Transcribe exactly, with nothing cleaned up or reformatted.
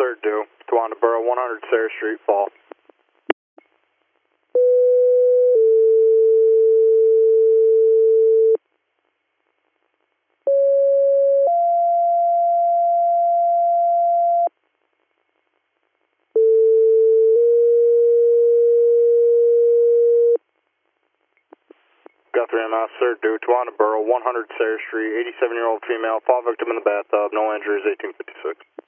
sir, due. Tuanda Borough, one hundred Sarah Street, Fall. Guthrie M S, sir, due. Tuanda Borough, one hundred Sarah Street, eighty-seven-year-old female, fall victim in the bathtub, no injuries, eighteen fifty-six.